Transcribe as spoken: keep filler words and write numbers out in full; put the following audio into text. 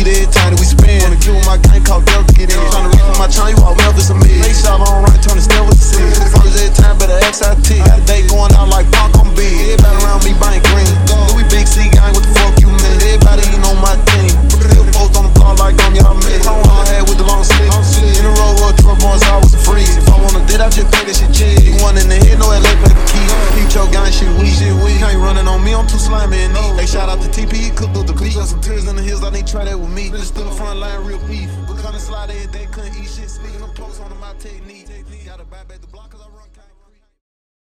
beat every time that we spin. Wanna get with my gang called Delta, get in. Tryna reach for my chime, you walk well, it's a mid. Make shot on right, turn the step with the city. First every time, better X I T. Got a day going out like Punk on B. Everybody around me buying green. Louis Big C gang, what the fuck you mean? Everybody ain't on my team. Still post on the block like I'm y'all man. Hard head with the long sleeve. In a row with truck boys, I was a freeze. If I wanna did, I just pay that shit cheap. You one in the head, no L A, play the key. Keep your gang, shit weak. Can't running on me, I'm too slimy and neat. Hey, shout out to T P, cook through the beat. Got some tears in the hills, I need to try that with me. Really still the front line, real beef. But kinda slide every day, couldn't eat shit. Speaking of posts on my technique. Gotta buy back the block, cause I run.